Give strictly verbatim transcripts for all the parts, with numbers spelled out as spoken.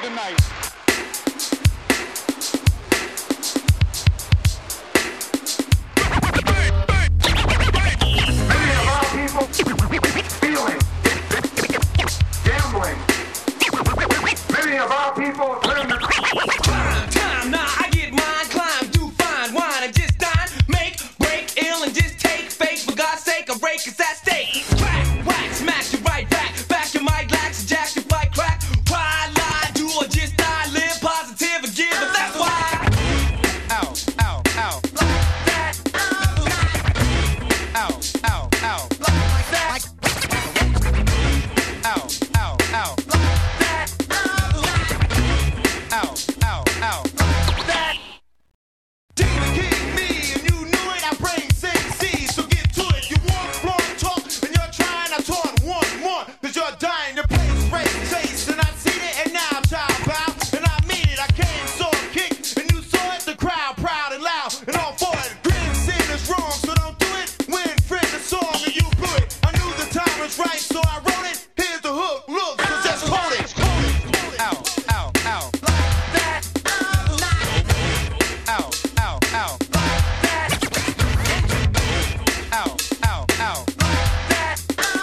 tonight. Many of our people stealing, gambling. Many of our people turn to Crime time, nah, I get mine, climb, do fine, wine, and just dine, make, break, ill, and just take fake. For God's sake, a rake is at stake. Crack, whack, smash you right back, back your mic, lax, jack your fight, crack. Cry, lie, do or just die, live positive and give, and that's why. Ow, ow, ow. That, ow, ow, ow, ow. Like that. Ow, ow, ow. That, ow, ow, ow. That. Demon King me, and you knew it. I bring sing C, so get to it. You want blowing talk, and you're trying to taunt one more, cause you're dying. Your place race chase, and I seen it, and now child bow, and I mean it. I came, saw a kick, and you saw it. The crowd proud and loud, and all for it. Grin sin is wrong, so don't do it. Win, friend, the song, and you blew it. I knew the time was right, so I wrote it. Here's the hook, look, so just hold it. Ow, ow, ow. That, ow, ow, ow, ow. That, ow, ow, ow. That,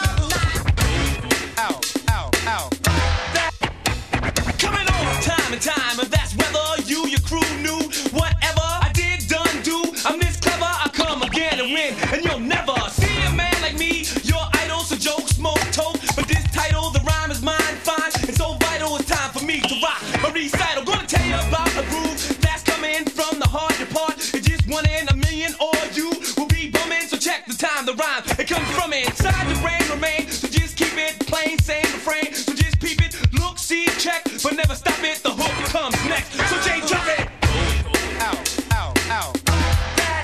ow, ow, ow. That, coming on time and time, and that's whether you, your crew knew whatever I did, done, do. I'm this clever, I come again and win, and you'll never see a man like me. Your idol's a joke, smoke, toke, but this title, the rhyme is mine, fine, and so vital. It's time for me to rock a recital. Gonna tell you about a groove that's coming from the heart. Your part is just one in a million, or you will be bumming. So check the time, the rhyme, it comes from inside your brain, remain. So just keep it plain, same refrain. So just peep it, look, see, check, but never stop it. The hook comes next. So Jay, drop it. Ow, ow, ow. That,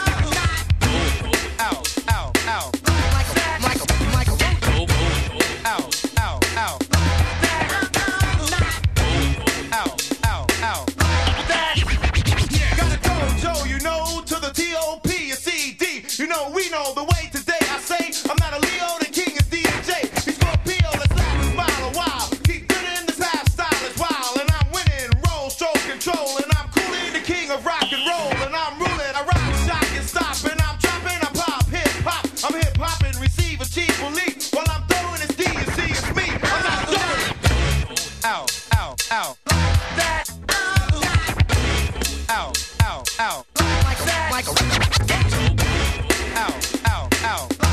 ow, ow, ow. Michael, Michael, Michael. Ow, ow, ow. Ow, ow, ow. That, gotta go, Joe, you know, to the T O P, a C D. You know, we know the way today. I say, I'm not a Leo, the king is D J. He's Scorpio, let's laugh and smile a while. Keep good in this half style is wild, and I'm winning, roll, stroke, control, and I'm cooling, the king of rock and roll, and I'm ruling, I rock, shock, and stop, and I'm dropping, I pop, hip hop, I'm hip hopping, receive, achieve, believe, while I'm throwing it's D and C, it's me, I'm not doing it. Ow, ow, ow. That, ow, ow, ow. Like that. Michael. Ow, ow, ow.